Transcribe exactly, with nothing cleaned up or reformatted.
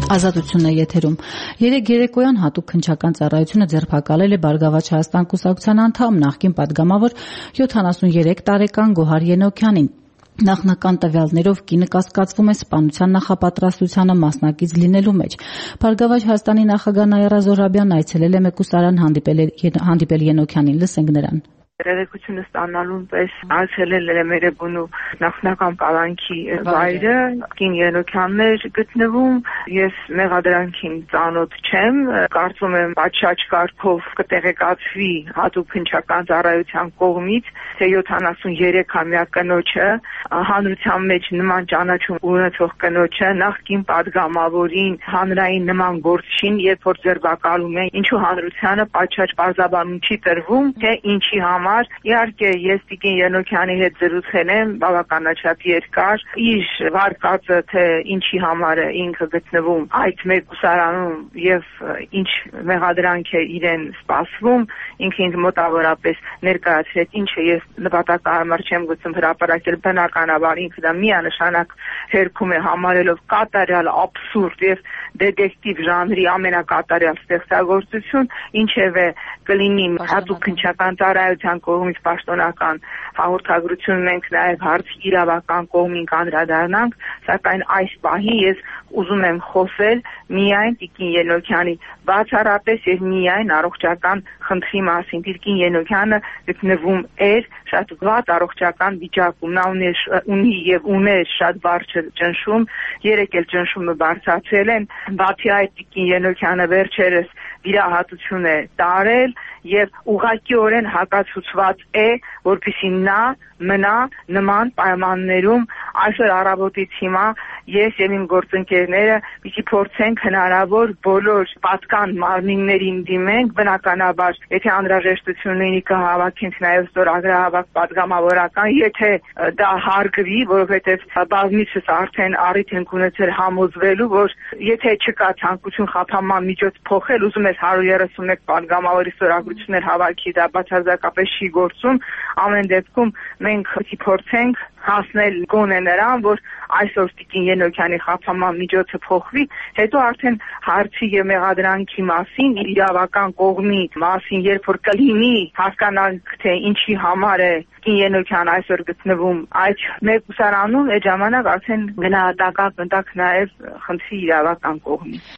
Ազատությունն է եթերում։ Երեկ երեկոյան հատուկ քննչական ծառայությունը ձերբակալել է Բարգավաճ Հայաստան կուսակցության անդամ նախկին պատգամավոր յոթանասուներեք տարեկան Գոհար Ենոքյանին։ Նախնական տվյալներով կինը կասկածվում է սպանության նախապատրաստությանը մասնակից լինելու մեջ։ Բարգավաճ Հայաստանի նախագահ Նաիրա Զոհրաբյանն այցելել է մեկուսարան, հանդիպել Ենոքյանին։ Լսենք նրան։ Տեղեկությունը ստանալուն պես այցելել է Մերեբունու նախնական պալանքի վայրը, կին Ենոքյանն էր գտնվում, ես մեղադրանքին ծանոթ չեմ, կարծում եմ պատշաճ կարգով կտեղեկացվի հատուկ քննչական ծառայության կողմից, թե յոթանասուներեքամյա կնոջը հանրության մեջ նման ճանաչում ունեցող կնոջը նախկին պատգամավորին հանրային նման գործին, երբ որ ձերբակալում են, ինչու հանրությանը պատշաճ պարզաբանում չի տրվում, թե ինչի համար Իհարկե ես տիկին Ենոքյանի հետ զրուցել եմ բավականաչափ երկար, իր վարկածը, թե ինչի համար է ինքը գտնվում այդ մեկուսարանում եւ ինչ մեղադրանք է իրեն սպասվում, ինքը ինձ մոտավորապես ներկայացրեց, ինչը ես նպատակահարմար չեմ գուցում հրապարակել, բնականաբար ինքը դա միանշանակ հերքում է համարելով կատարյալ աբսուրդ եւ դետեկտիվ ժանրի ամենակատարյալ ստեղծագործություն, ինչևէ կլինի հատուկ քննչական ծառայության կողմից պաշտոնական հաղորդագրություն մենք նաև հարցի իրավական կողմին կանդրադառնանք, սակայն այս պահին ես ուզում եմ խոսել միայն տիկին Ենոքյանի բացառապես եւ միայն առողջական խնդրի մասին։ Տիկին Ենոքյանը գտնվում էր շատ վատ առողջական վիճակում, նա ունի եւ ուներ շատ բարձր ճնշում, երեք էլ ճնշումը բարձրացել են, բացի այդ տիկին Ենոքյանը վերջերս վիրահատություն է տարել եւ ուղղակիորեն հակացուցված է, որպեսզի նա մնա նման պայմաններում։ Այսօր առավոտից հիմա ես եւ իմ գործընկերները պիտի փորձենք հնարավոր բոլոր պատկան մարմիններին դիմենք, բնականաբար եթե անհրաժեշտություն լինի կհավաքենք նաեւ ստորագրահավաք պատգամավորական, եթե դա հարգվի, որովհետեւ բազմիցս արդեն առիթ ենք ունեցել համոզվելու, որ եթե չկա ցանկություն խափանման միջոց փոխել, ուզում ես հարյուր երեսունմեկ պատգամավորի ստորագրություններ հավաքի, դա բացարձակապես չի գործում, ամեն դեպքում մենք փորձենք հասնել գոնե նրան, որ այսօր տիկին Ենոքյանի խափանման միջոցը փոխվի, հետո արդեն հարցի եւ մեղադրանքի մասին, իրավական կողմի մասին, երբ որ կլինի հասկանանք, թե ինչի համար է տիկին Ենոքյան այսօր գտնվում այդ մեկուսարանում, այդ ժամանակ արդեն գնահատական կտակ նաեւ խնդրի իրավական կողմի։